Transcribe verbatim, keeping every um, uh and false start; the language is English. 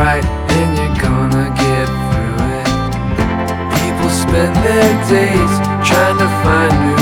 right and you're gonna get through it. People spend their days trying to find new